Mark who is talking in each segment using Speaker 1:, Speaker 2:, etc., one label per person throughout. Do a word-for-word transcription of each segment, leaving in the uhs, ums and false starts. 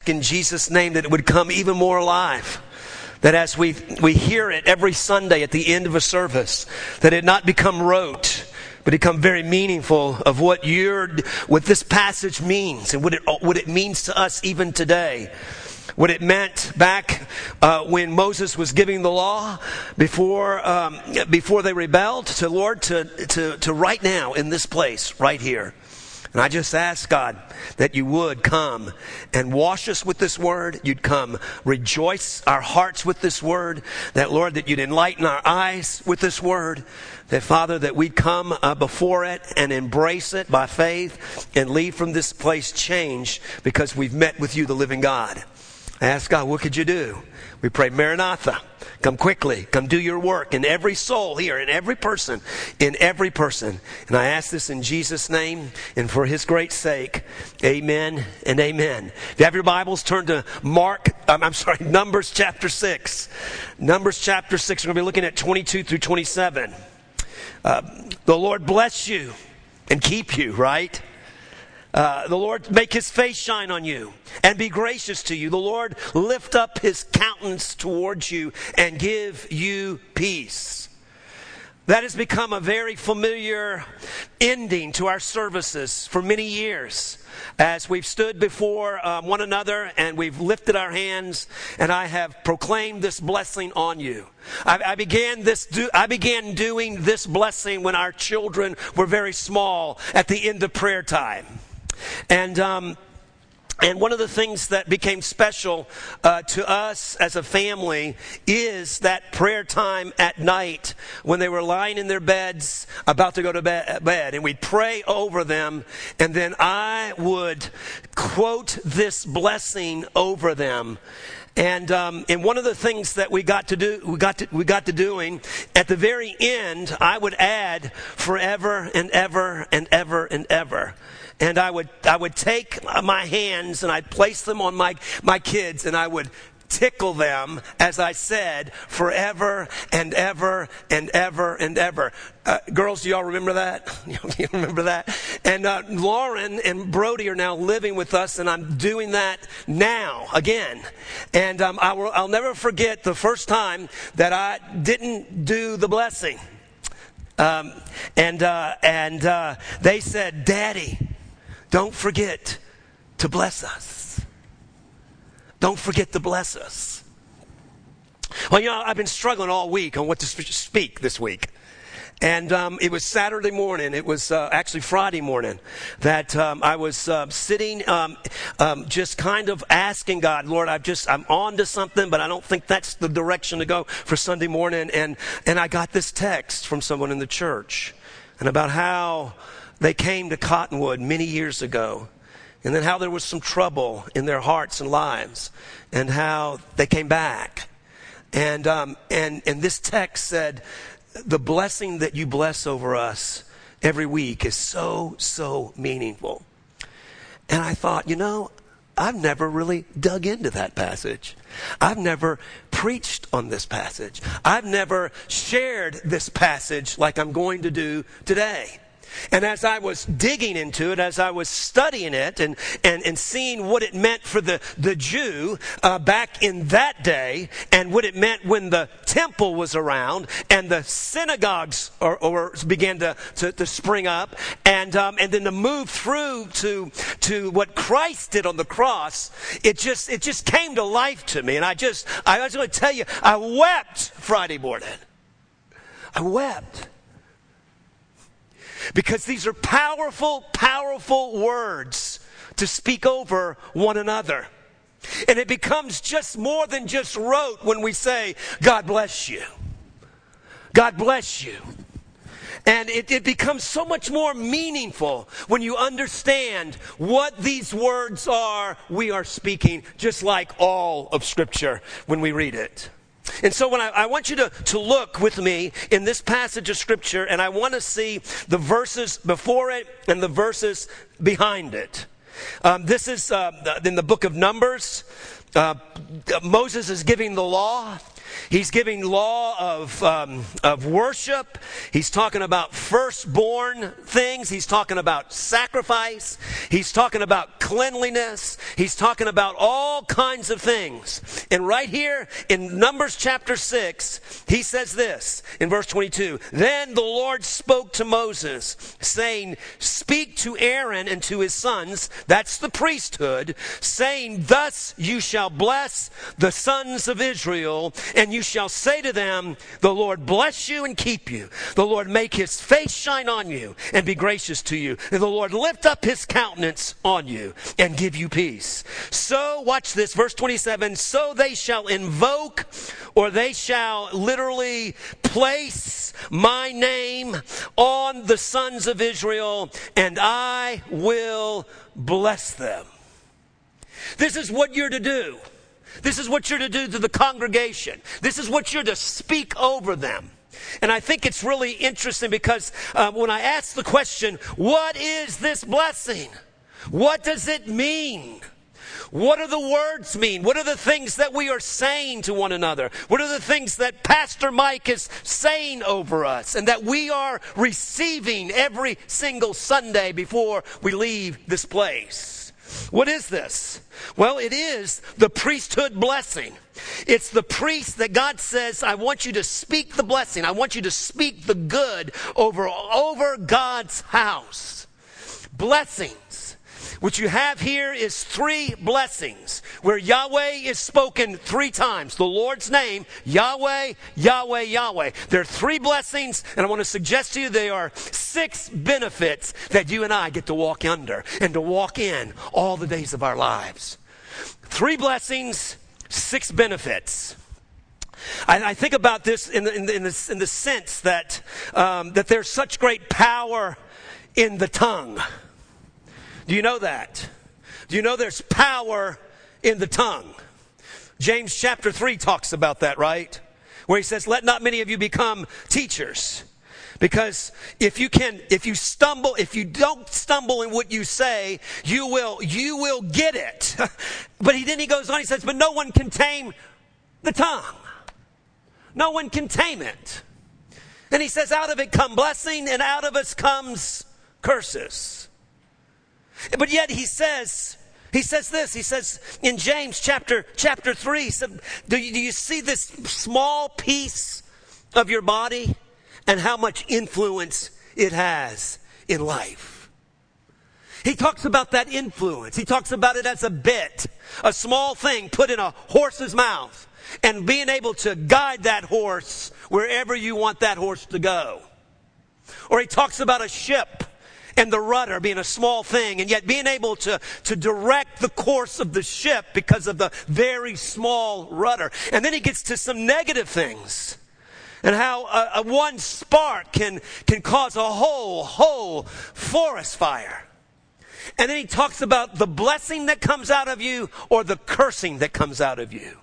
Speaker 1: ask in Jesus' name that it would come even more alive. That as we we hear it every Sunday at the end of a service, that it not become rote, but it become very meaningful of what you're, what this passage means and what it what it means to us even today. What it meant back uh, when Moses was giving the law before um, before they rebelled to Lord to, to to right now in this place right here. And I just ask, God, that you would come and wash us with this word. You'd come rejoice our hearts with this word. That, Lord, that you'd enlighten our eyes with this word. That, Father, that we'd come uh, before it and embrace it by faith and leave from this place changed because we've met with you, the living God. I ask God, what could you do? We pray, Maranatha, come quickly, come do your work in every soul here, in every person, in every person. And I ask this in Jesus' name and for his great sake. Amen and amen. If you have your Bibles, turn to Mark, um, I'm sorry, Numbers chapter six. Numbers chapter six, we're going to be looking at twenty-two through twenty-seven. Uh, the Lord bless you and keep you, right? Uh, the Lord make his face shine on you and be gracious to you. The Lord lift up his countenance towards you and give you peace. That has become a very familiar ending to our services for many years as we've stood before um, one another and we've lifted our hands and I have proclaimed this blessing on you. I, I began this. Do, I began doing this blessing when our children were very small at the end of prayer time. And um, and one of the things that became special uh, to us as a family is that prayer time at night when they were lying in their beds about to go to be- bed. And we'd pray over them. And then I would quote this blessing over them. And um, and one of the things that we got to do, we got to we got to doing at the very end, I would add forever and ever and ever and ever. And I would I would take my hands and I'd place them on my my kids and I would tickle them as I said forever and ever and ever and ever. Uh, girls, do y'all remember that? You remember that? And uh, Lauren and Brody are now living with us, and I'm doing that now again. And um, I will, I'll never forget the first time that I didn't do the blessing. Um, and uh, and uh, they said, "Daddy, don't forget to bless us. Don't forget to bless us." Well, you know, I've been struggling all week on what to speak this week. And um, it was Saturday morning, it was uh, actually Friday morning, that um, I was uh, sitting um, um, just kind of asking God, Lord, I've just, I'm on to something, but I don't think that's the direction to go for Sunday morning. And, and I got this text from someone in the church and about how they came to Cottonwood many years ago. And then how there was some trouble in their hearts and lives, and how they came back. And um, and and this text said, the blessing that you bless over us every week is so, so meaningful. And I thought, you know, I've never really dug into that passage. I've never preached on this passage. I've never shared this passage like I'm going to do today. And as I was digging into it, as I was studying it and, and, and seeing what it meant for the, the Jew uh, back in that day and what it meant when the temple was around and the synagogues or, or began to, to, to spring up and um, and then to move through to to what Christ did on the cross, it just it just came to life to me. And I just, I was going to tell you, I wept Friday morning. I wept. Because these are powerful, powerful words to speak over one another. And it becomes just more than just rote when we say, God bless you. God bless you. And it, it becomes so much more meaningful when you understand what these words are we are speaking, just like all of Scripture when we read it. And so when I, I want you to, to look with me in this passage of Scripture, and I want to see the verses before it and the verses behind it. Um, this is uh, in the book of Numbers, uh, Moses is giving the law. He's giving law of um, of worship. He's talking about firstborn things. He's talking about sacrifice. He's talking about cleanliness. He's talking about all kinds of things. And right here in Numbers chapter six, he says this in verse twenty-two. Then the Lord spoke to Moses, saying, speak to Aaron and to his sons, that's the priesthood, saying, thus you shall bless the sons of Israel, and you shall say to them, the Lord bless you and keep you. The Lord make his face shine on you and be gracious to you. And the Lord lift up his countenance on you and give you peace. So, watch this, verse twenty-seven, so they shall invoke, or they shall literally place my name on the sons of Israel, and I will bless them. This is what you're to do. This is what you're to do to the congregation. This is what you're to speak over them. And I think it's really interesting because uh, when I ask the question, what is this blessing? What does it mean? What do the words mean? What are the things that we are saying to one another? What are the things that Pastor Mike is saying over us and that we are receiving every single Sunday before we leave this place? What is this? Well, it is the priesthood blessing. It's the priest that God says, I want you to speak the blessing. I want you to speak the good over, over God's house. Blessings. What you have here is three blessings where Yahweh is spoken three times. The Lord's name, Yahweh, Yahweh, Yahweh. There are three blessings, and I want to suggest to you they are six benefits that you and I get to walk under and to walk in all the days of our lives. Three blessings, six benefits. I, I think about this in the, in the, in the, in the sense that, um, that there's such great power in the tongue. Do you know that? Do you know there's power in the tongue? James chapter three talks about that, right? Where he says, let not many of you become teachers. Because if you can, if you stumble, if you don't stumble in what you say, you will, you will get it. But he, then he goes on, he says, but no one can tame the tongue. No one can tame it. And he says, out of it come blessing, and out of us comes curses. But yet he says, he says this, he says in James chapter, chapter three, he said, do you, do you see this small piece of your body and how much influence it has in life? He talks about that influence. He talks about it as a bit, a small thing put in a horse's mouth and being able to guide that horse wherever you want that horse to go. Or he talks about a ship and the rudder being a small thing, and yet being able to, to direct the course of the ship because of the very small rudder. And then he gets to some negative things, and how a, a one spark can, can cause a whole, whole forest fire. And then he talks about the blessing that comes out of you or the cursing that comes out of you.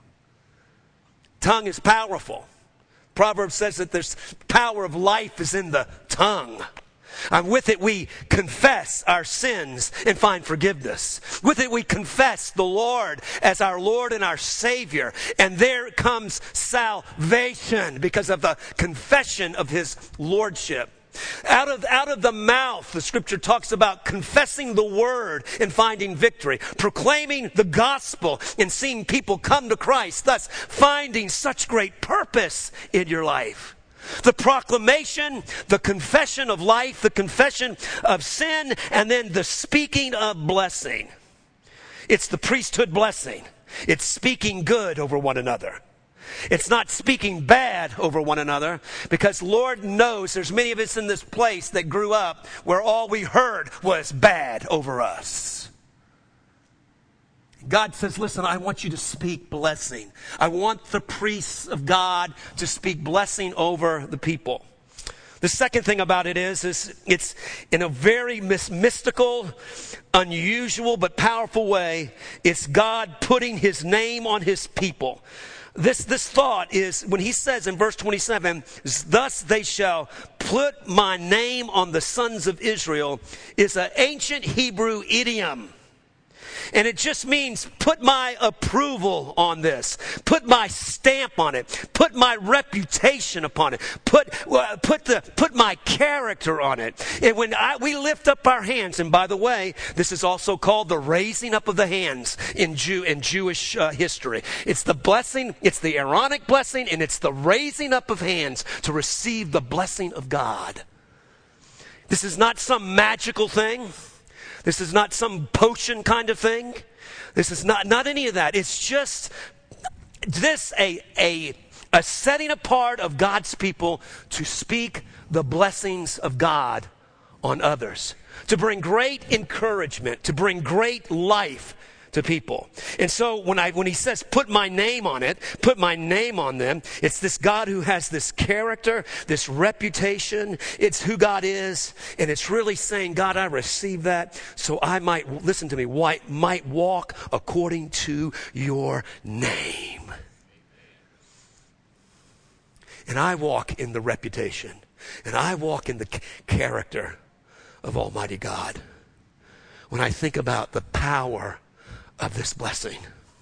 Speaker 1: Tongue is powerful. Proverbs says that there's power of life is in the tongue. And with it we confess our sins and find forgiveness. With it we confess the Lord as our Lord and our Savior. And there comes salvation because of the confession of His Lordship. Out of, out of the mouth, the scripture talks about confessing the word and finding victory. Proclaiming the gospel and seeing people come to Christ. Thus finding such great purpose in your life. The proclamation, the confession of life, the confession of sin, and then the speaking of blessing. It's the priesthood blessing. It's speaking good over one another. It's not speaking bad over one another, because Lord knows there's many of us in this place that grew up where all we heard was bad over us. God says, listen, I want you to speak blessing. I want the priests of God to speak blessing over the people. The second thing about it is, is it's in a very mystical, unusual, but powerful way. It's God putting His name on His people. This, this thought is when He says in verse twenty-seven, thus they shall put my name on the sons of Israel, is an ancient Hebrew idiom. And it just means put my approval on this. Put my stamp on it. Put my reputation upon it. Put, uh, put, the, put my character on it. And when I, we lift up our hands, and by the way, this is also called the raising up of the hands in, Jew, in Jewish uh, history. It's the blessing, it's the Aaronic blessing, and it's the raising up of hands to receive the blessing of God. This is not some magical thing. This is not some potion kind of thing. This is not, not any of that. It's just this, a, a, a setting apart of God's people to speak the blessings of God on others, to bring great encouragement, to bring great life to people. And so when I when he says put my name on it, put my name on them, it's this God who has this character, this reputation. It's who God is, and it's really saying, God, I receive that so I might, listen to me, might walk according to your name. And I walk in the reputation, and I walk in the character of Almighty God. When I think about the power of this blessing.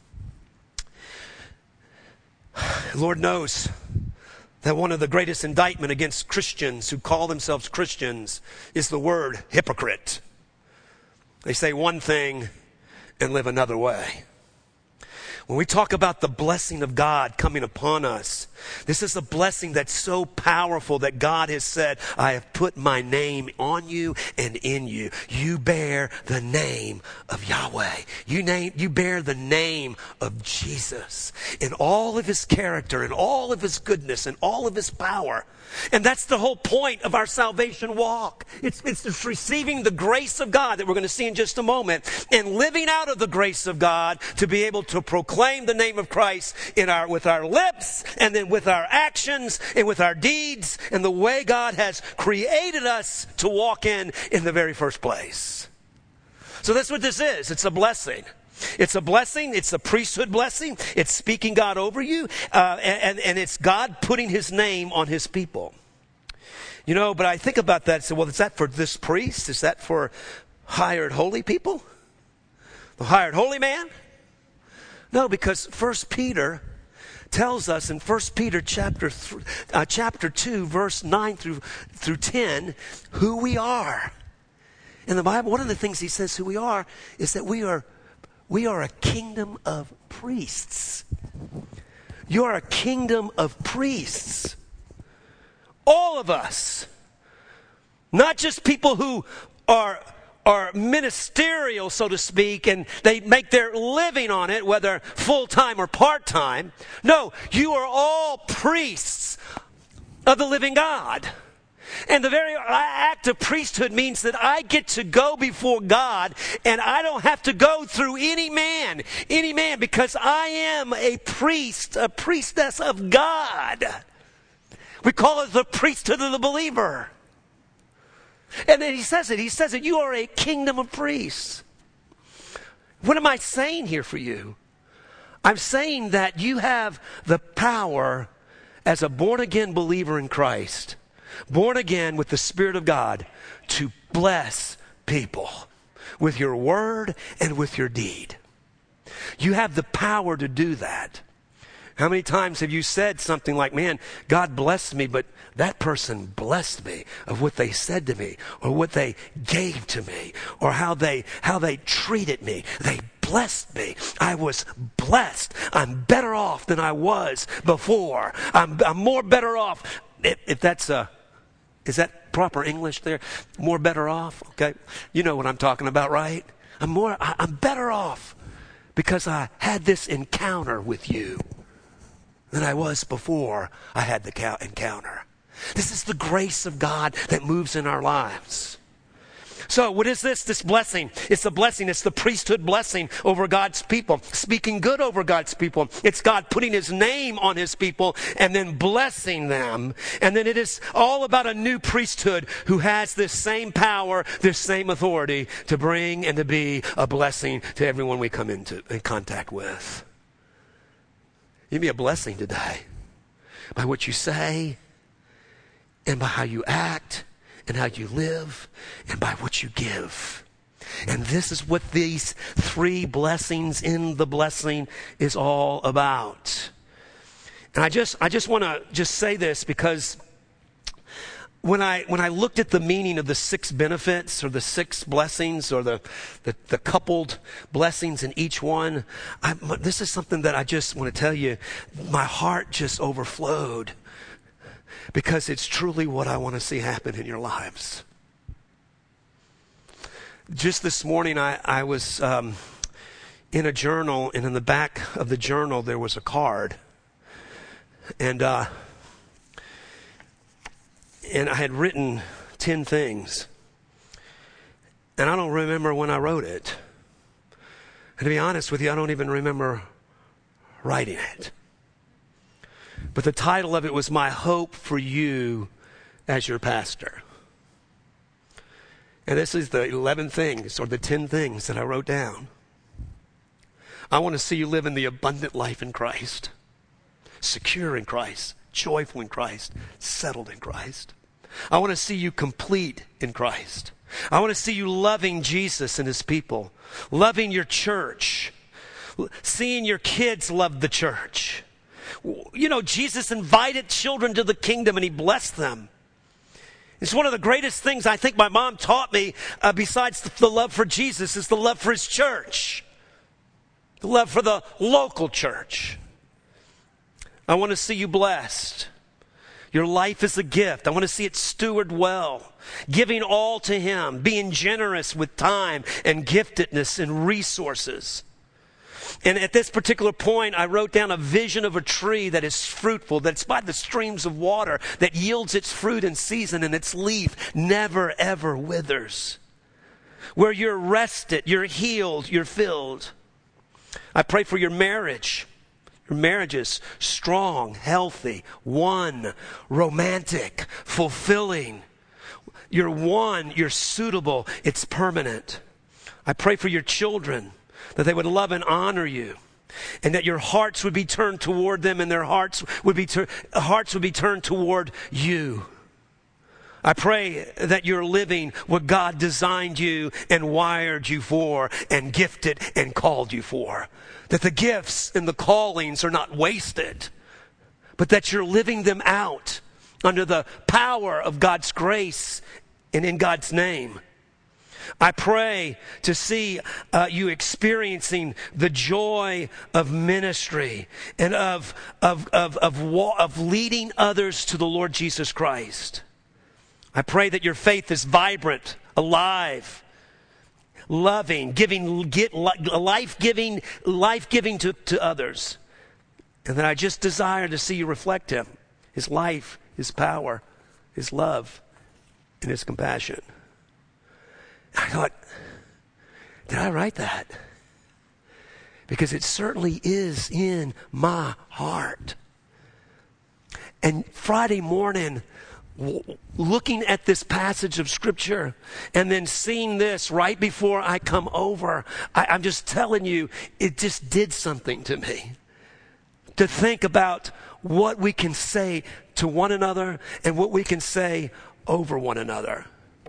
Speaker 1: Lord knows that one of the greatest indictment against Christians who call themselves Christians is the word hypocrite. They say one thing and live another way. When we talk about the blessing of God coming upon us, this is a blessing that's so powerful that God has said, I have put my name on you and in you. You bear the name of Yahweh. You name, you bear the name of Jesus in all of his character and all of his goodness and all of his power. And that's the whole point of our salvation walk. It's, it's just receiving the grace of God that we're going to see in just a moment and living out of the grace of God to be able to proclaim the name of Christ in our, with our lips and then with our actions and with our deeds and the way God has created us to walk in in the very first place. So that's what this is. It's a blessing. It's a blessing. It's a priesthood blessing. It's speaking God over you. Uh, and, and it's God putting his name on his people. You know, but I think about that and say, well, is that for this priest? Is that for hired holy people? The hired holy man? No, because First Peter tells us in First Peter chapter th- uh, chapter two, verse nine through through ten, who we are. In the Bible, one of the things he says who we are is that we are We are a kingdom of priests. You are a kingdom of priests. All of us. Not just people who are, are ministerial, so to speak, and they make their living on it, whether full-time or part-time. No, you are all priests of the living God. And the very act of priesthood means that I get to go before God and I don't have to go through any man, any man, because I am a priest, a priestess of God. We call it the priesthood of the believer. And then he says it, he says it, you are a kingdom of priests. What am I saying here for you? I'm saying that you have the power as a born-again believer in Christ, born again with the Spirit of God, to bless people with your word and with your deed. You have the power to do that. How many times have you said something like, man, God blessed me, but that person blessed me of what they said to me or what they gave to me or how they, how they treated me. They blessed me. I was blessed. I'm better off than I was before. I'm, I'm more better off. If, if that's a, Is that proper English there? More better off? Okay. You know what I'm talking about, right? I'm more, I, I'm better off because I had this encounter with you than I was before I had the encounter. This is the grace of God that moves in our lives. So what is this? This blessing. It's the blessing. It's the priesthood blessing over God's people. Speaking good over God's people. It's God putting his name on his people and then blessing them. And then it is all about a new priesthood who has this same power, this same authority to bring and to be a blessing to everyone we come into in contact with. You be a blessing today by what you say and by how you act and how you live, and by what you give. And this is what these three blessings in the blessing is all about. And I just I just want to just say this because when I when I looked at the meaning of the six benefits or the six blessings or the the, the coupled blessings in each one, I, this is something that I just want to tell you, my heart just overflowed because it's truly what I want to see happen in your lives. Just this morning, I, I was um, in a journal, and in the back of the journal, there was a card. And uh, and I had written ten things. And I don't remember when I wrote it. And to be honest with you, I don't even remember writing it. But the title of it was My Hope for You as Your Pastor. And this is the eleven things or the ten things that I wrote down. I want to see you live in the abundant life in Christ, secure in Christ, joyful in Christ, settled in Christ. I want to see you complete in Christ. I want to see you loving Jesus and his people, loving your church, seeing your kids love the church. You know, Jesus invited children to the kingdom and he blessed them. It's one of the greatest things I think my mom taught me, uh, besides the, the love for Jesus, is the love for his church. The love for the local church. I want to see you blessed. Your life is a gift. I want to see it stewarded well. Giving all to him. Being generous with time and giftedness and resources. And at this particular point, I wrote down a vision of a tree that is fruitful, that's by the streams of water, that yields its fruit in season, and its leaf never, ever withers. Where you're rested, you're healed, you're filled. I pray for your marriage. Your marriage is strong, healthy, one, romantic, fulfilling. You're one, you're suitable, it's permanent. I pray for your children, that they would love and honor you, and that your hearts would be turned toward them, and their hearts would be tur- hearts would be turned toward you. I pray that you're living what God designed you and wired you for and gifted and called you for. That the gifts and the callings are not wasted, but that you're living them out under the power of God's grace and in God's name. I pray to see uh, you experiencing the joy of ministry and of of of of, wa- of leading others to the Lord Jesus Christ. I pray that your faith is vibrant, alive, loving, giving, get life-giving, life-giving to, to others, and that I just desire to see you reflect him, his life, his power, his love, and his compassion. I thought, did I write that? Because it certainly is in my heart. And Friday morning, w- looking at this passage of Scripture and then seeing this right before I come over, I, I'm just telling you, it just did something to me. To think about what we can say to one another and what we can say over one another.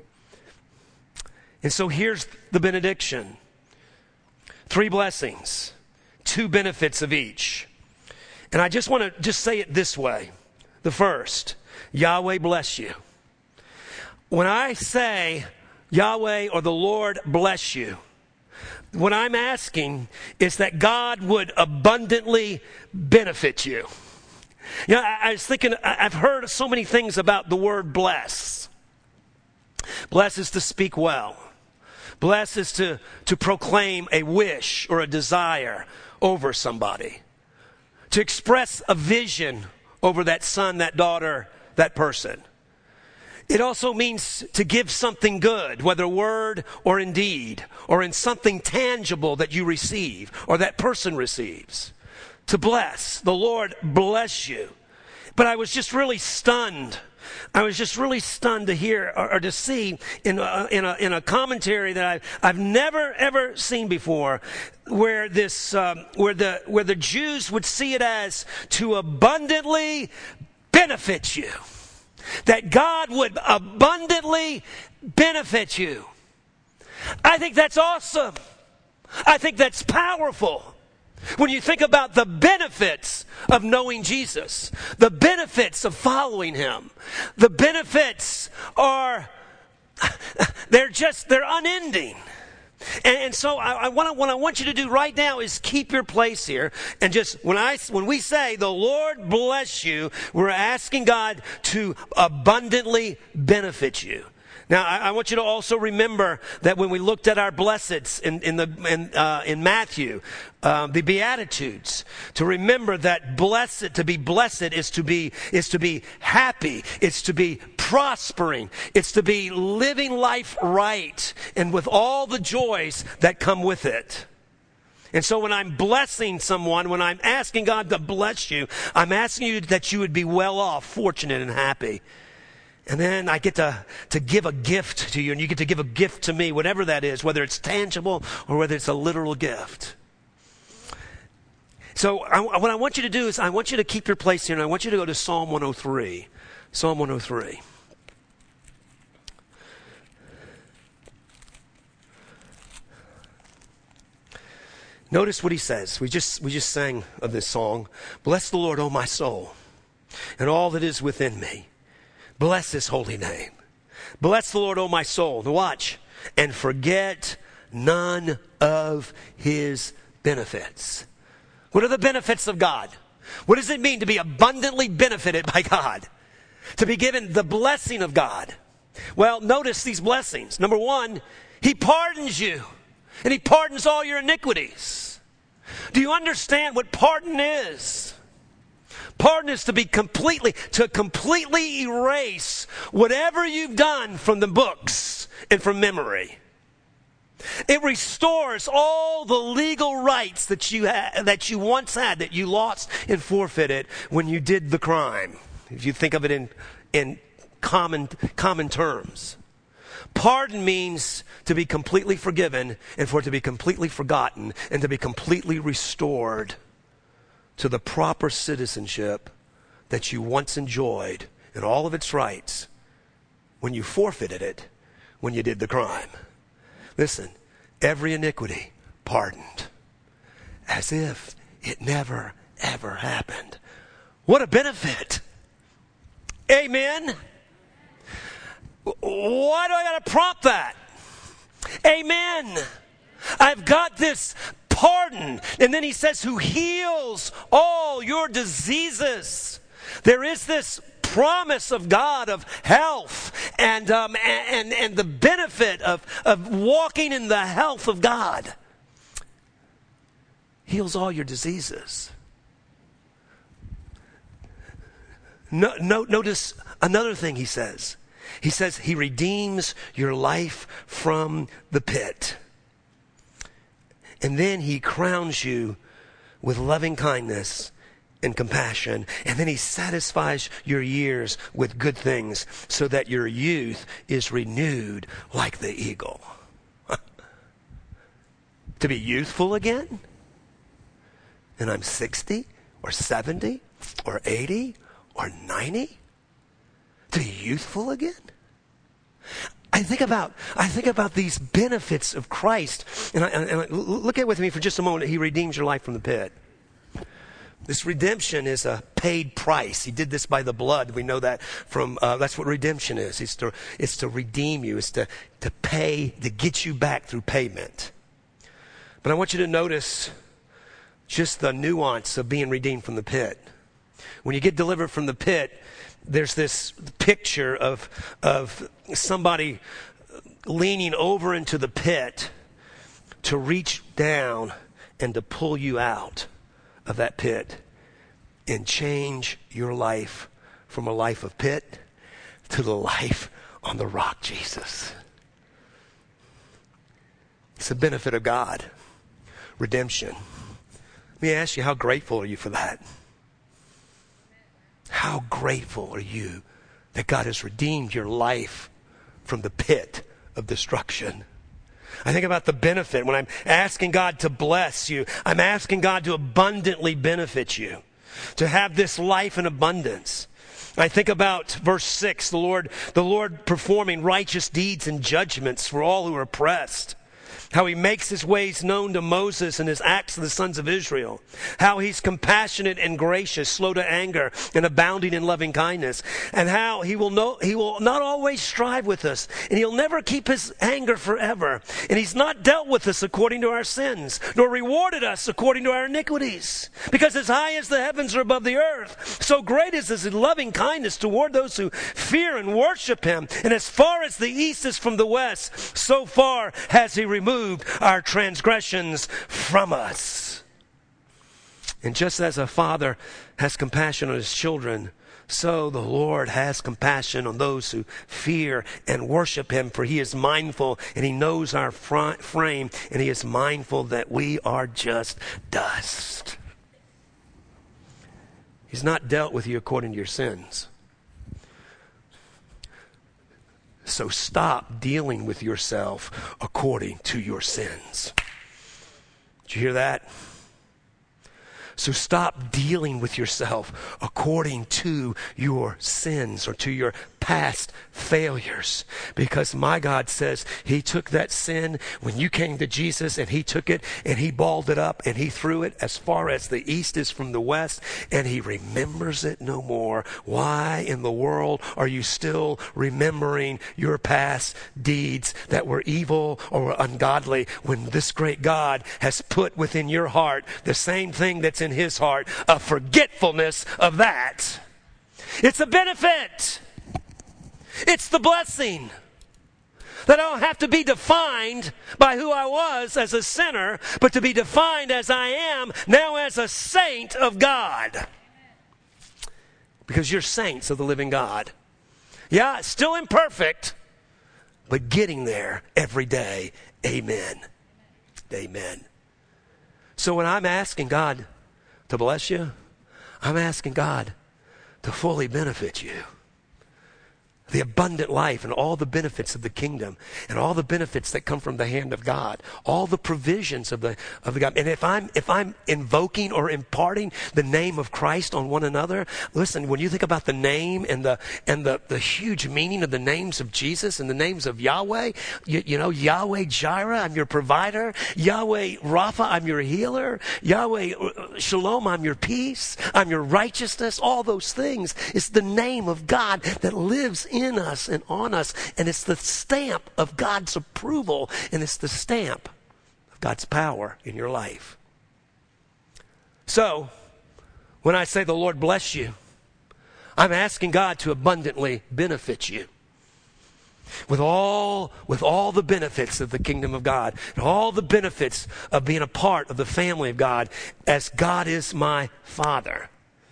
Speaker 1: And so here's the benediction. Three blessings, two benefits of each. And I just want to just say it this way. The first, Yahweh bless you. When I say Yahweh or the Lord bless you, what I'm asking is that God would abundantly benefit you. You know, I, I was thinking, I've heard so many things about the word bless. Bless is to speak well. Bless is to, to proclaim a wish or a desire over somebody. To express a vision over that son, that daughter, that person. It also means to give something good, whether word or in deed, or in something tangible that you receive or that person receives. To bless. The Lord bless you. But I was just really stunned. I was just really stunned to hear or, or to see in a, in a, in a commentary that I've, I've never ever seen before, where this um, where the where the Jews would see it as to abundantly benefit you, that God would abundantly benefit you. I think that's awesome. I think that's powerful. When you think about the benefits of knowing Jesus, the benefits of following him, the benefits are, they're just, they're unending. And, and so I, I want what I want you to do right now is keep your place here. And just when I, when we say the Lord bless you, we're asking God to abundantly benefit you. Now, I, I want you to also remember that when we looked at our blesseds in, in, the, in, uh, in Matthew, uh, the Beatitudes, to remember that blessed, to be blessed is to be, is to be happy. It's to be prospering. It's to be living life right and with all the joys that come with it. And so when I'm blessing someone, when I'm asking God to bless you, I'm asking you that you would be well off, fortunate, and happy. And then I get to, to give a gift to you, and you get to give a gift to me, whatever that is, whether it's tangible or whether it's a literal gift. So I, what I want you to do is I want you to keep your place here, and I want you to go to Psalm one oh three. Psalm one oh three. Notice what he says. We just, we just sang of this song. Bless the Lord, O my soul, and all that is within me. Bless his holy name. Bless the Lord, O my soul. Now watch. And forget none of his benefits. What are the benefits of God? What does it mean to be abundantly benefited by God? To be given the blessing of God. Well, notice these blessings. Number one, he pardons you. And he pardons all your iniquities. Do you understand what pardon is? Pardon is to be completely, to completely erase whatever you've done from the books and from memory. It restores all the legal rights that you had, that you once had, that you lost and forfeited when you did the crime. If you think of it in, in common, common terms. Pardon means to be completely forgiven and for it to be completely forgotten and to be completely restored to the proper citizenship that you once enjoyed and all of its rights when you forfeited it when you did the crime. Listen, every iniquity pardoned as if it never, ever happened. What a benefit. Amen. Why do I got to prompt that? Amen. I've got this pardon. And then he says, who heals all your diseases. There is this promise of God of health and um, and, and the benefit of, of walking in the health of God. Heals all your diseases. No, no, notice another thing he says. He says he redeems your life from the pit. And then he crowns you with loving kindness and compassion. And then he satisfies your years with good things so that your youth is renewed like the eagle. To be youthful again? And I'm sixty or seventy or eighty or ninety? To be youthful again? I think about I think about these benefits of Christ, and, I, and I, look at it with me for just a moment. He redeems your life from the pit. This redemption is a paid price. He did this by the blood. We know that from uh, that's what redemption is. It's to it's to redeem you. It's to to pay to get you back through payment. But I want you to notice just the nuance of being redeemed from the pit. When you get delivered from the pit, there's this picture of of somebody leaning over into the pit to reach down and to pull you out of that pit and change your life from a life of pit to the life on the rock, Jesus. It's the benefit of God. Redemption. Let me ask you, how grateful are you for that? How grateful are you that God has redeemed your life from the pit of destruction? I think about the benefit. When I'm asking God to bless you, I'm asking God to abundantly benefit you, to have this life in abundance. I think about verse six, the Lord, the Lord performing righteous deeds and judgments for all who are oppressed. How he makes his ways known to Moses and his acts to the sons of Israel. How he's compassionate and gracious, slow to anger, and abounding in loving kindness. And how he will know, he will not always strive with us, and he'll never keep his anger forever. And he's not dealt with us according to our sins, nor rewarded us according to our iniquities. Because as high as the heavens are above the earth, so great is his loving kindness toward those who fear and worship him. And as far as the east is from the west, so far has he removed our transgressions from us. And just as a father has compassion on his children, so the Lord has compassion on those who fear and worship him, for he is mindful and he knows our fr- frame, and he is mindful that we are just dust. He's not dealt with you according to your sins. So stop dealing with yourself according to your sins. Did you hear that? So stop dealing with yourself according to your sins or to your past failures. Because my God says he took that sin when you came to Jesus, and he took it and he balled it up and he threw it as far as the east is from the west, and he remembers it no more. Why in the world are you still remembering your past deeds that were evil or were ungodly, when this great God has put within your heart the same thing that's in his heart, a forgetfulness of that? It's a benefit. It's the blessing that I don't have to be defined by who I was as a sinner, but to be defined as I am now as a saint of God. Because you're saints of the living God. Yeah, still imperfect, but getting there every day. Amen. Amen. So when I'm asking God to bless you, I'm asking God to fully benefit you. The abundant life and all the benefits of the kingdom and all the benefits that come from the hand of God, all the provisions of the of the God. And if I'm if I'm invoking or imparting the name of Christ on one another, listen, when you think about the name and the and the, the huge meaning of the names of Jesus and the names of Yahweh, you, you know, Yahweh Jireh, I'm your provider. Yahweh Rapha, I'm your healer. Yahweh Shalom, I'm your peace. I'm your righteousness. All those things. It's the name of God that lives in in us and on us, and it's the stamp of God's approval, and it's the stamp of God's power in your life. So, when I say the Lord bless you, I'm asking God to abundantly benefit you with all with all the benefits of the kingdom of God, and all the benefits of being a part of the family of God, as God is my Father.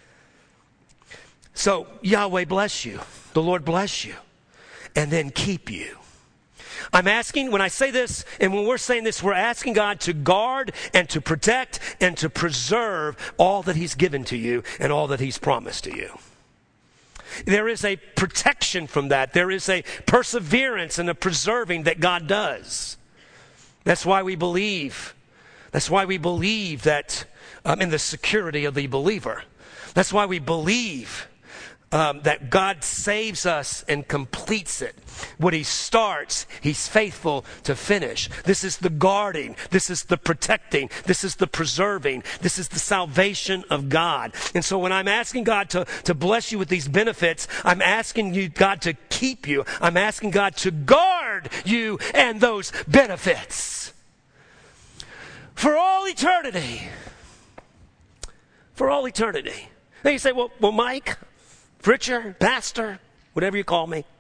Speaker 1: So, Yahweh bless you. The Lord bless you. And then keep you. I'm asking, when I say this, and when we're saying this, we're asking God to guard and to protect and to preserve all that he's given to you and all that he's promised to you. There is a protection from that. There is a perseverance and a preserving that God does. That's why we believe. That's why we believe that um, in the security of the believer. That's why we believe Um, that God saves us and completes it. What he starts, he's faithful to finish. This is the guarding. This is the protecting. This is the preserving. This is the salvation of God. And so when I'm asking God to, to bless you with these benefits, I'm asking you, God, to keep you. I'm asking God to guard you and those benefits for all eternity. For all eternity. Then you say, well, well, Mike, preacher, pastor, whatever you call me.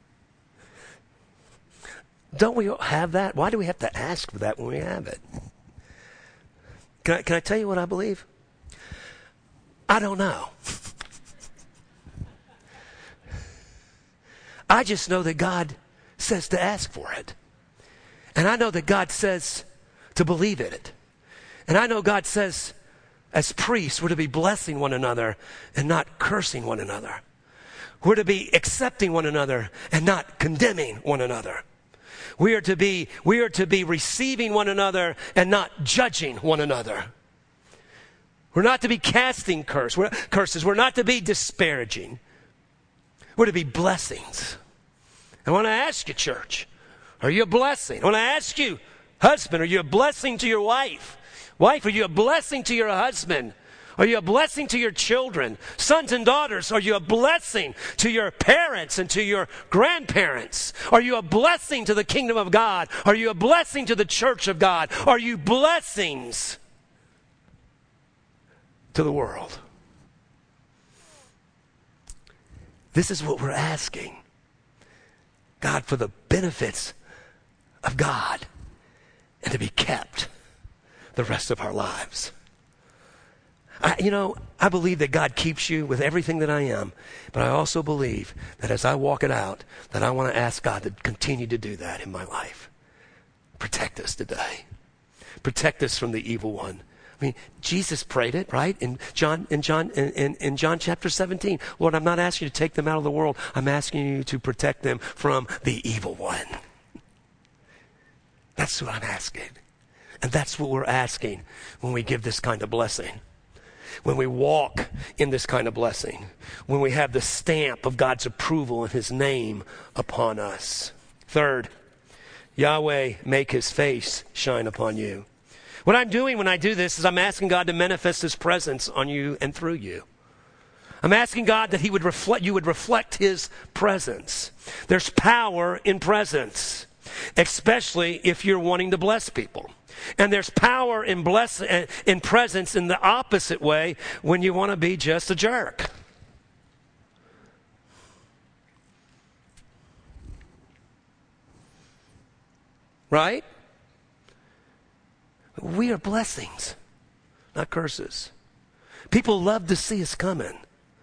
Speaker 1: Don't we have that? Why do we have to ask for that when we have it? Can I, can I tell you what I believe? I don't know. I just know that God says to ask for it. And I know that God says to believe in it. And I know God says, as priests, we're to be blessing one another and not cursing one another. We're to be accepting one another and not condemning one another. We are to be, we are to be receiving one another and not judging one another. We're not to be casting curse, we're, curses. We're not to be disparaging. We're to be blessings. I want to ask you, church, are you a blessing? I want to ask you, husband, are you a blessing to your wife? Wife, are you a blessing to your husband? Are you a blessing to your children? Sons and daughters, are you a blessing to your parents and to your grandparents? Are you a blessing to the kingdom of God? Are you a blessing to the church of God? Are you blessings to the world? This is what we're asking. God, for the benefits of God and to be kept the rest of our lives. I, you know, I believe that God keeps you with everything that I am, but I also believe that as I walk it out, that I want to ask God to continue to do that in my life. Protect us today. Protect us from the evil one. I mean, Jesus prayed it, right? In John, in John, in, in, in John chapter seventeen. Lord, I'm not asking you to take them out of the world. I'm asking you to protect them from the evil one. That's what I'm asking. And that's what we're asking when we give this kind of blessing. When we walk in this kind of blessing, when we have the stamp of God's approval and his name upon us. Third, Yahweh make his face shine upon you. What I'm doing when I do this is I'm asking God to manifest his presence on you and through you. I'm asking God that he would reflect, you would reflect his presence. There's power in presence, especially if you're wanting to bless people. And there's power in bless in presence in the opposite way when you want to be just a jerk. Right? We are blessings, not curses. People love to see us coming,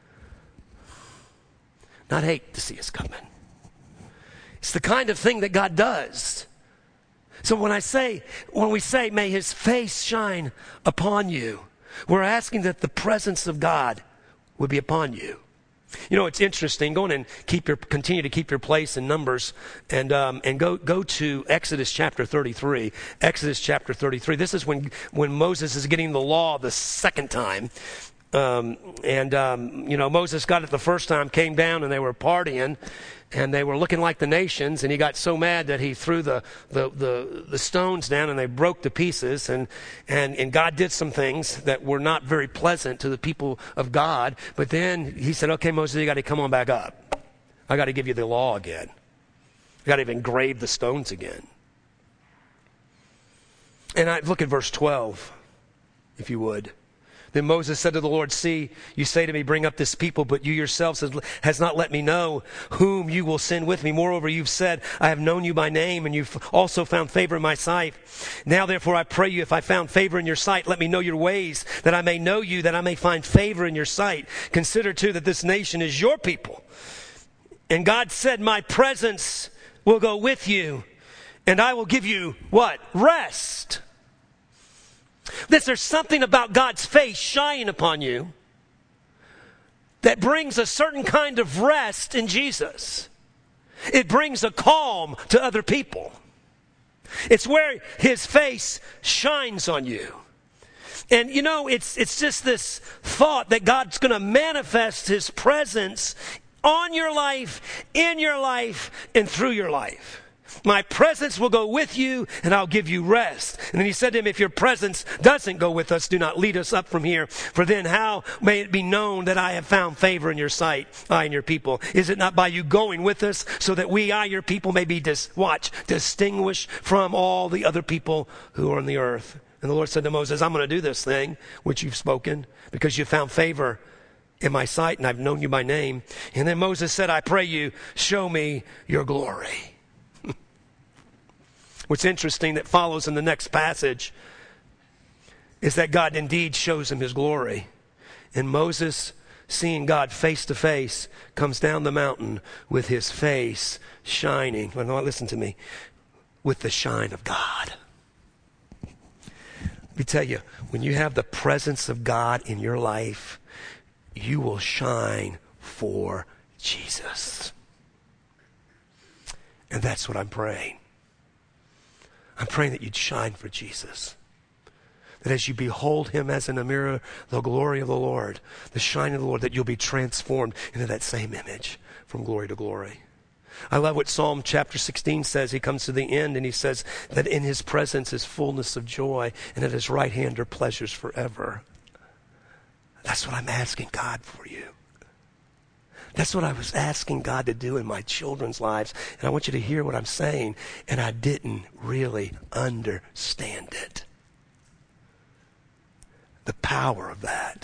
Speaker 1: not hate to see us coming. It's the kind of thing that God does. So when I say, when we say, may his face shine upon you, we're asking that the presence of God would be upon you. You know, it's interesting. Go on and keep your, continue to keep your place in Numbers, and um, and go go to Exodus chapter thirty-three. Exodus chapter thirty-three. This is when when Moses is getting the law the second time. Um, and, um, you know, Moses got it the first time, came down, and they were partying, and they were looking like the nations, and he got so mad that he threw the, the, the, the stones down, and they broke to pieces, and, and, and God did some things that were not very pleasant to the people of God. But then he said, okay, Moses, you got to come on back up. I got to give you the law again. I got to engrave the stones again. And I look at verse twelve, if you would. Then Moses said to the Lord, see, you say to me, bring up this people, but you yourselves has not let me know whom you will send with me. Moreover, you've said, I have known you by name, and you've also found favor in my sight. Now, therefore, I pray you, if I found favor in your sight, let me know your ways, that I may know you, that I may find favor in your sight. Consider, too, that this nation is your people. And God said, my presence will go with you, and I will give you, what? Rest. This, there's something about God's face shining upon you that brings a certain kind of rest in Jesus. It brings a calm to other people. It's where his face shines on you. And you know, it's it's just this thought that God's going to manifest his presence on your life, in your life, and through your life. My presence will go with you, and I'll give you rest. And then he said to him, if your presence doesn't go with us, do not lead us up from here. For then how may it be known that I have found favor in your sight, I and your people? Is it not by you going with us, so that we, I, your people, may be, dis- watch, distinguished from all the other people who are on the earth? And the Lord said to Moses, I'm going to do this thing which you've spoken, because you found favor in my sight, and I've known you by name. And then Moses said, I pray you, show me your glory. What's interesting that follows in the next passage is that God indeed shows him his glory. And Moses, seeing God face to face, comes down the mountain with his face shining. Well, no, listen to me. With the shine of God. Let me tell you, when you have the presence of God in your life, you will shine for Jesus. And that's what I'm praying. I'm praying that you'd shine for Jesus. that as you behold him as in a mirror, the glory of the Lord, the shine of the Lord, that you'll be transformed into that same image from glory to glory. I love what Psalm chapter sixteen says. He comes to the end and he says that in his presence is fullness of joy, and at his right hand are pleasures forever. That's what I'm asking God for you. That's what I was asking God to do in my children's lives. And I want you to hear what I'm saying. And I didn't really understand it. The power of that.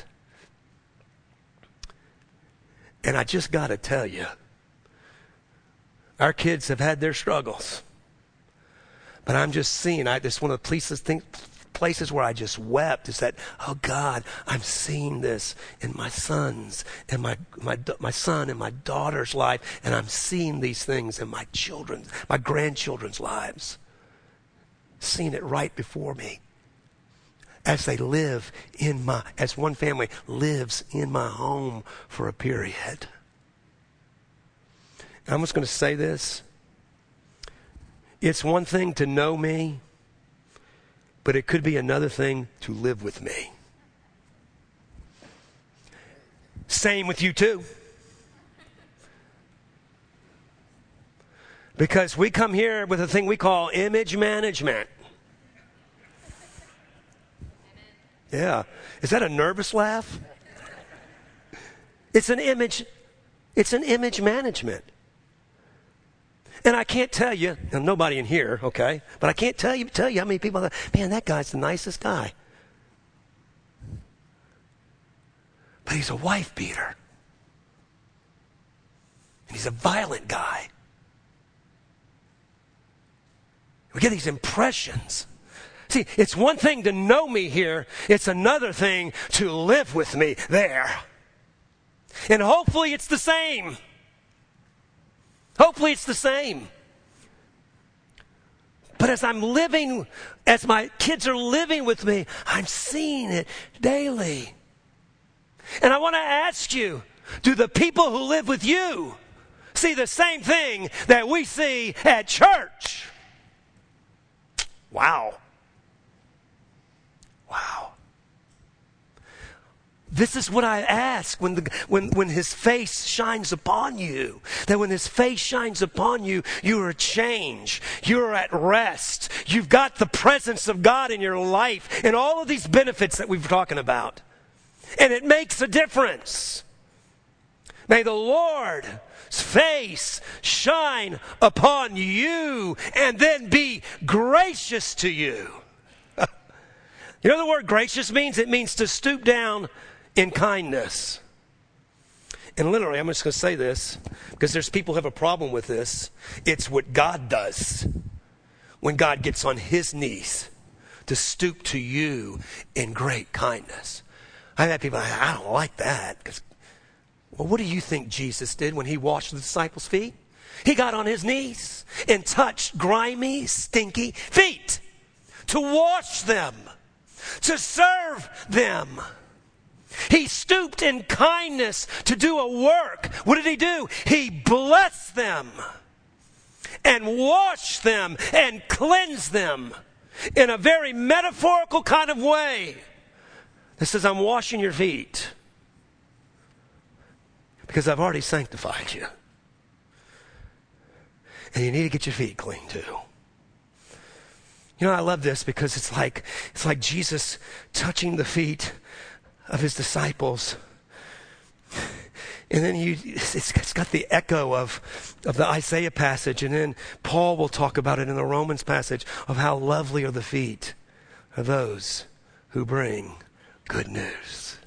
Speaker 1: And I just got to tell you, our kids have had their struggles. But I'm just seeing, I just one of the places, think, places where I just wept is that, oh God, I'm seeing this in my son's and my, my, my son and my daughter's life. And I'm seeing these things in my children's, my grandchildren's lives. Seeing it right before me. As they live in my, as one family lives in my home for a period. I'm just going to say this. It's one thing to know me, but it could be another thing to live with me. Same with you too. Because we come here with a thing we call image management. Yeah. Is that a nervous laugh? It's an image, it's an image management. And I can't tell you, and nobody in here, okay, but I can't tell you tell you how many people are, man, that guy's the nicest guy. But he's a wife beater. And he's a violent guy. We get these impressions. See, it's one thing to know me here. It's another thing to live with me there. And hopefully it's the same. Hopefully it's the same. But as I'm living, as my kids are living with me, I'm seeing it daily. And I want to ask you, do the people who live with you see the same thing that we see at church? Wow. Wow. This is what I ask when, the, when, when his face shines upon you. That when his face shines upon you, you are changed. You're at rest. You've got the presence of God in your life and all of these benefits that we've been talking about. And it makes a difference. May the Lord's face shine upon you and then be gracious to you. You know the word gracious means? It means to stoop down in kindness. And literally, I'm just going to say this, because there's people who have a problem with this. It's what God does when God gets on his knees to stoop to you in great kindness. I've had people, I don't like that. Because, well, what do you think Jesus did when he washed the disciples' feet? He got on his knees and touched grimy, stinky feet to wash them, to serve them. He stooped in kindness to do a work. What did he do? He blessed them and washed them and cleansed them in a very metaphorical kind of way. It says, I'm washing your feet because I've already sanctified you. And you need to get your feet clean too. You know, I love this because it's like it's like Jesus touching the feet of his disciples. And then you, it's, it's got the echo of, of the Isaiah passage. And then Paul will talk about it in the Romans passage of how lovely are the feet of those who bring good news.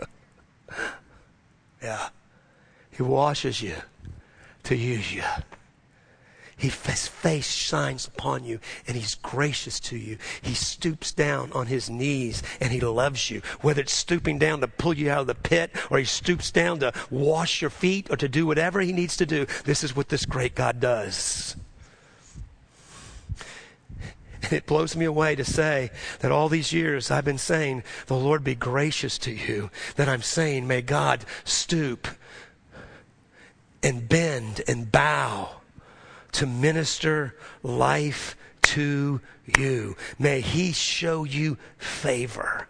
Speaker 1: Yeah. He washes you to use you. He, his face shines upon you and he's gracious to you. He stoops down on his knees and he loves you. Whether it's stooping down to pull you out of the pit or he stoops down to wash your feet or to do whatever he needs to do, this is what this great God does. And it blows me away to say that all these years I've been saying, the Lord be gracious to you. That I'm saying, may God stoop and bend and bow to minister life to you. May he show you favor.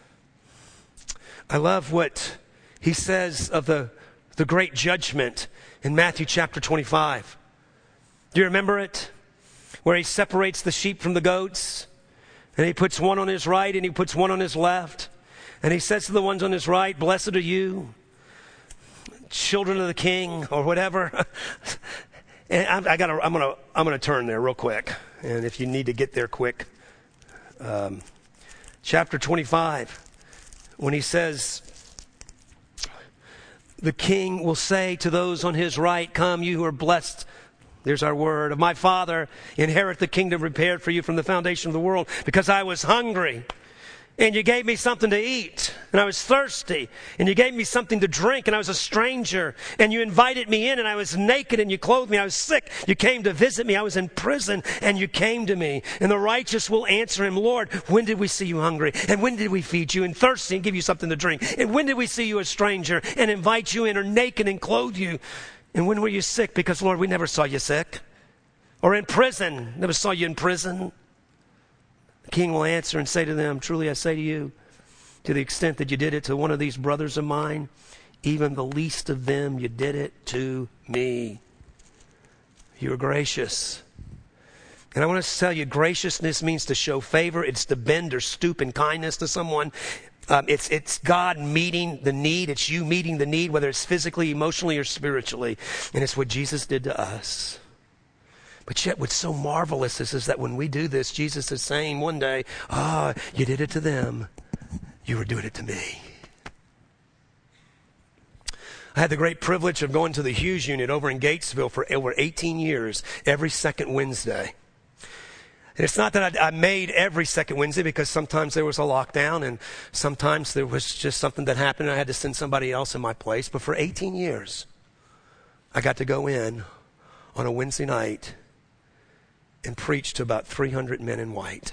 Speaker 1: I love what he says of the, the great judgment in Matthew chapter twenty-five. Do you remember it? Where he separates the sheep from the goats, and he puts one on his right and he puts one on his left. And he says to the ones on his right, blessed are you, children of the king, or whatever. And I, I gotta, I'm gonna, I'm gonna turn there real quick. And if you need to get there quick, um, chapter twenty-five, when he says, the king will say to those on his right, come, you who are blessed. There's our word of my Father, inherit the kingdom prepared for you from the foundation of the world, because I was hungry and you gave me something to eat, and I was thirsty and you gave me something to drink, and I was a stranger and you invited me in, and I was naked and you clothed me, I was sick, you came to visit me, I was in prison and you came to me. And the righteous will answer him, Lord, when did we see you hungry, and when did we feed you, and thirsty and give you something to drink, and when did we see you a stranger and invite you in, or naked and clothe you, and when were you sick? Because Lord, we never saw you sick. Or in prison, never saw you in prison. The king will answer and say to them, truly I say to you, to the extent that you did it to one of these brothers of mine, even the least of them, you did it to me. You were gracious. And I want to tell you, graciousness means to show favor. It's to bend or stoop in kindness to someone. Um, it's it's God meeting the need. It's you meeting the need, whether it's physically, emotionally, or spiritually. And it's what Jesus did to us. But yet what's so marvelous is, is that when we do this, Jesus is saying one day, ah, oh, you did it to them. You were doing it to me. I had the great privilege of going to the Hughes unit over in Gatesville for over eighteen years, every second Wednesday. And it's not that I, I made every second Wednesday, because sometimes there was a lockdown and sometimes there was just something that happened and I had to send somebody else in my place. But for eighteen years, I got to go in on a Wednesday night and preach to about three hundred men in white.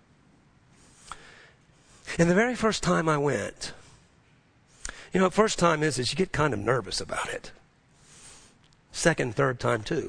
Speaker 1: And the very first time I went, you know, first time is, is you get kind of nervous about it. Second, third time too.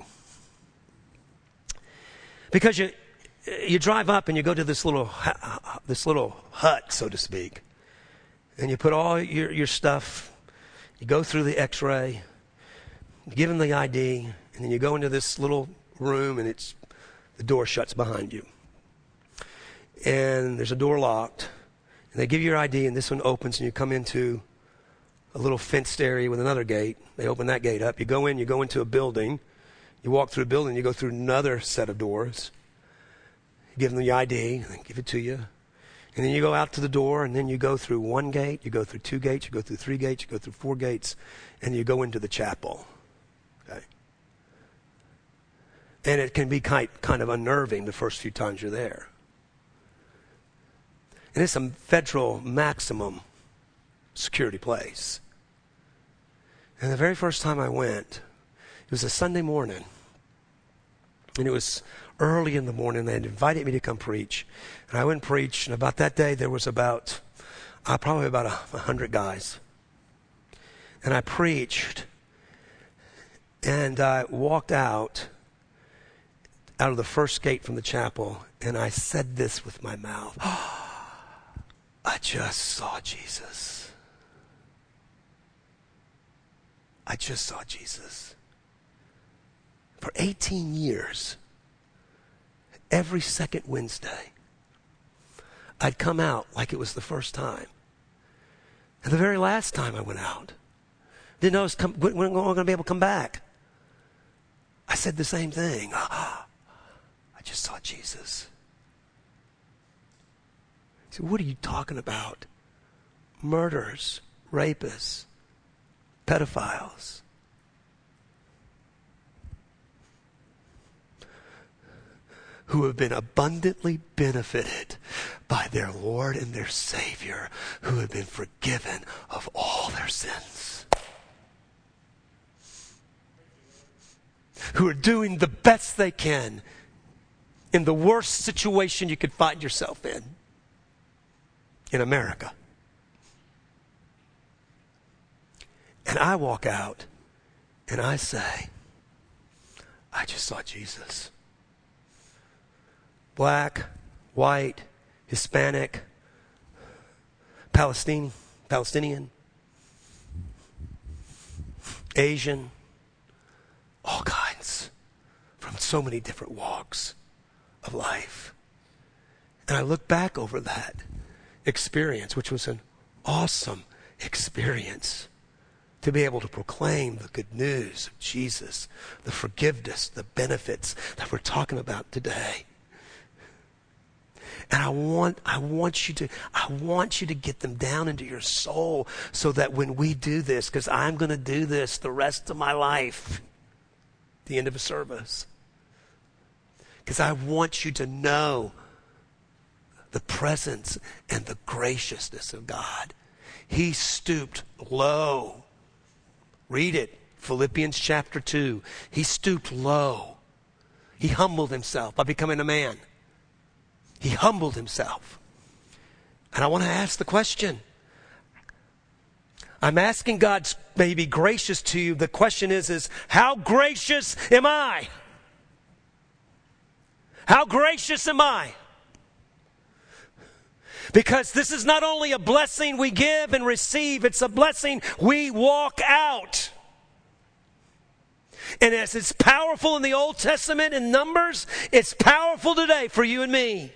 Speaker 1: Because you you drive up and you go to this little this little hut, so to speak, and you put all your, your stuff, you go through the x-ray, you give them the I D, and then you go into this little room and it's the door shuts behind you. And there's a door locked, and they give you your I D, and this one opens and you come into a little fenced area with another gate. They open that gate up. You go in, you go into a building, you walk through a building, you go through another set of doors. You give them the I D, and they give it to you. And then you go out to the door, and then you go through one gate, you go through two gates, you go through three gates, you go through four gates, and you go into the chapel. Okay? And it can be kind, kind of unnerving the first few times you're there. And it's a federal maximum security place. And the very first time I went, it was a Sunday morning. And it was early in the morning. They had invited me to come preach. And I went and preached. And about that day, there was about, uh, probably about a, a hundred guys. And I preached. And I walked out, out of the first gate from the chapel. And I said this with my mouth. I just saw Jesus. I just saw Jesus. For eighteen years, every second Wednesday, I'd come out like it was the first time. And the very last time I went out, didn't know I was come, when I'm going to be able to come back. I said the same thing. Ah, I just saw Jesus. He said, what are you talking about? Murderers, rapists, pedophiles. Who have been abundantly benefited by their Lord and their Savior, who have been forgiven of all their sins. Who are doing the best they can in the worst situation you could find yourself in, in America. And I walk out and I say, I just saw Jesus. black, white, Hispanic, Palestinian, Palestinian, Asian, all kinds, from so many different walks of life. And I look back over that experience, which was an awesome experience, to be able to proclaim the good news of Jesus, the forgiveness, the benefits that we're talking about today. And I want, I want you to, I want you to get them down into your soul so that when we do this, because I'm going to do this the rest of my life, the end of a service, because I want you to know the presence and the graciousness of God. He stooped low. Read it, Philippians chapter two. He stooped low. He humbled himself by becoming a man. He humbled himself. And I want to ask the question. I'm asking God may He be gracious to you. The question is, is how gracious am I? How gracious am I? Because this is not only a blessing we give and receive, it's a blessing we walk out. And as it's powerful in the Old Testament in Numbers, it's powerful today for you and me.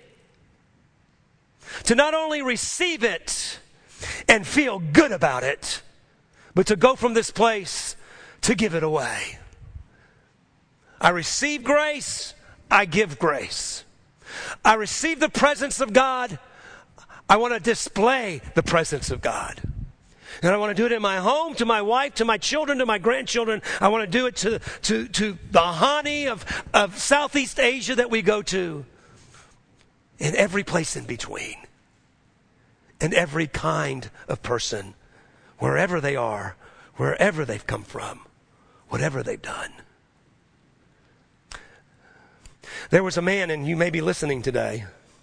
Speaker 1: To not only receive it and feel good about it, but to go from this place to give it away. I receive grace, I give grace. I receive the presence of God, I want to display the presence of God. And I want to do it in my home, to my wife, to my children, to my grandchildren. I want to do it to, to, to the honey of, of Southeast Asia that we go to. In every place in between. And every kind of person. Wherever they are. Wherever they've come from. Whatever they've done. There was a man, and you may be listening today,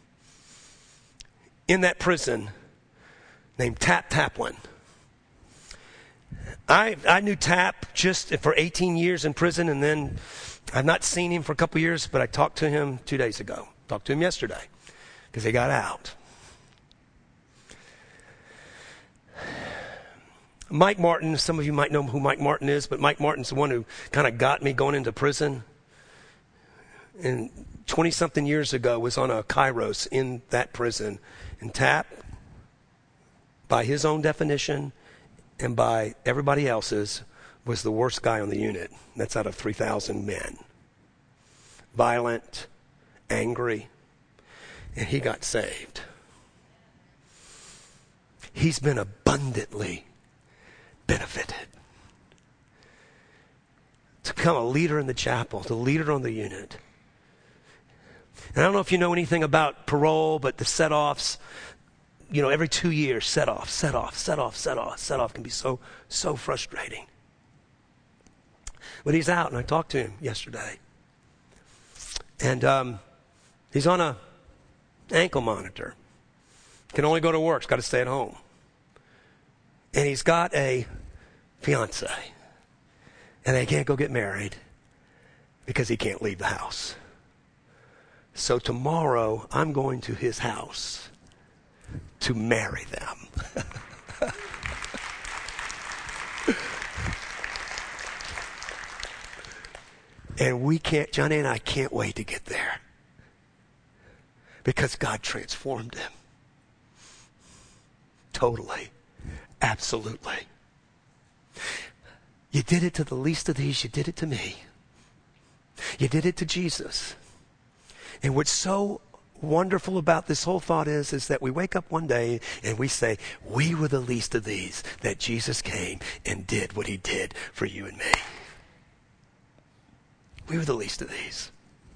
Speaker 1: in that prison named Tap Taplin. I I knew Tap just for eighteen years in prison, and then I've not seen him for a couple years, but I talked to him two days ago. Talked to him yesterday because he got out. Mike Martin, some of you might know who Mike Martin is, but Mike Martin's the one who kind of got me going into prison. And twenty-something years ago was on a Kairos in that prison. And Tap, by his own definition and by everybody else's, was the worst guy on the unit. That's out of three thousand men. Violent, angry, and he got saved. He's been abundantly benefited. To become a leader in the chapel, the leader on the unit. And I don't know if you know anything about parole, but the set-offs, you know, every two years, set-off, set-off, set-off, set-off, set-off can be so, so frustrating. But he's out, and I talked to him yesterday. And um, he's on a ankle monitor. Can only go to work, he's got to stay at home. And he's got a fiance. And they can't go get married because he can't leave the house. So tomorrow, I'm going to his house to marry them. And we can't, Johnny and I can't wait to get there. Because God transformed him. Totally. Absolutely. You did it to the least of these. You did it to me. You did it to Jesus. And what's so wonderful about this whole thought is, is that we wake up one day and we say, we were the least of these, that Jesus came and did what he did for you and me. We were the least of these.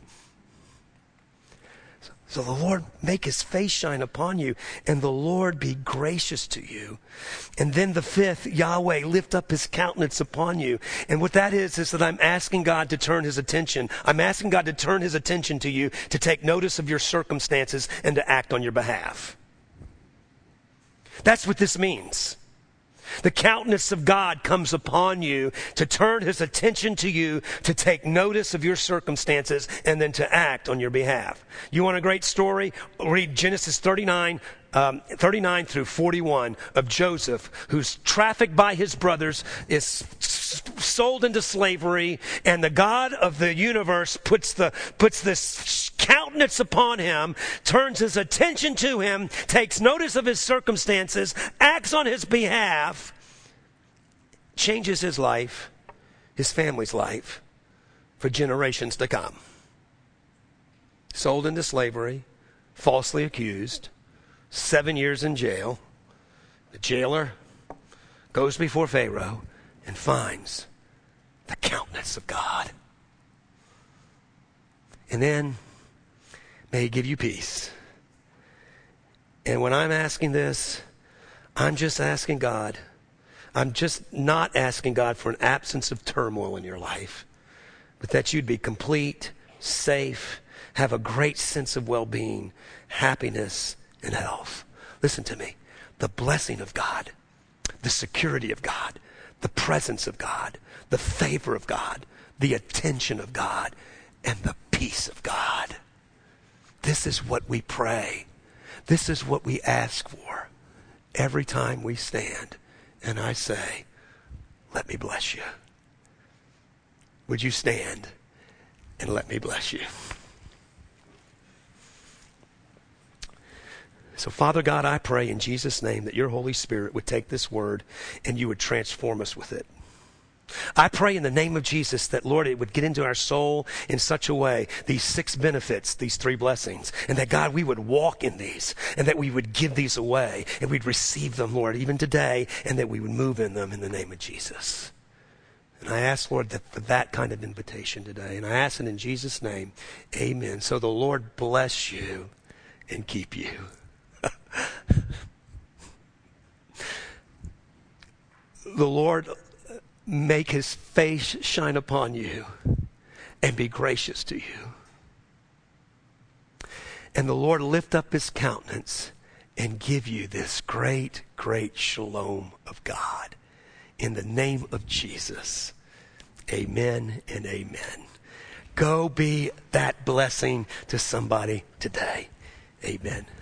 Speaker 1: So, so the Lord make his face shine upon you, and the Lord be gracious to you. And then the fifth, Yahweh lift up his countenance upon you. And what that is, is that I'm asking God to turn his attention. I'm asking God to turn his attention to you, to take notice of your circumstances and to act on your behalf. That's what this means. The countenance of God comes upon you to turn his attention to you, to take notice of your circumstances, and then to act on your behalf. You want a great story? Read Genesis thirty-nine, um, thirty-nine through forty-one of Joseph, who's trafficked by his brothers, is s- sold into slavery, and the God of the universe puts the puts this countenance upon him, turns his attention to him, takes notice of his circumstances, acts on his behalf, changes his life, his family's life, for generations to come. Sold into slavery, falsely accused, seven years in jail. The jailer goes before Pharaoh and finds the countenance of God. And then, may he give you peace. And when I'm asking this, I'm just asking God. I'm just not asking God for an absence of turmoil in your life, but that you'd be complete, safe, have a great sense of well-being, happiness, and health. Listen to me. The blessing of God, the security of God, the presence of God, the favor of God, the attention of God, and the peace of God. This is what we pray. This is what we ask for every time we stand. And I say, let me bless you. Would you stand and let me bless you? So, Father God, I pray in Jesus' name that your Holy Spirit would take this word and you would transform us with it. I pray in the name of Jesus that, Lord, it would get into our soul in such a way, these six benefits, these three blessings, and that, God, we would walk in these, and that we would give these away, and we'd receive them, Lord, even today, and that we would move in them in the name of Jesus. And I ask, Lord, that for that kind of invitation today, and I ask it in Jesus' name, amen. So the Lord bless you and keep you. The Lord make his face shine upon you and be gracious to you. And the Lord lift up his countenance and give you this great, great shalom of God. In the name of Jesus, amen and amen. Go be that blessing to somebody today. Amen.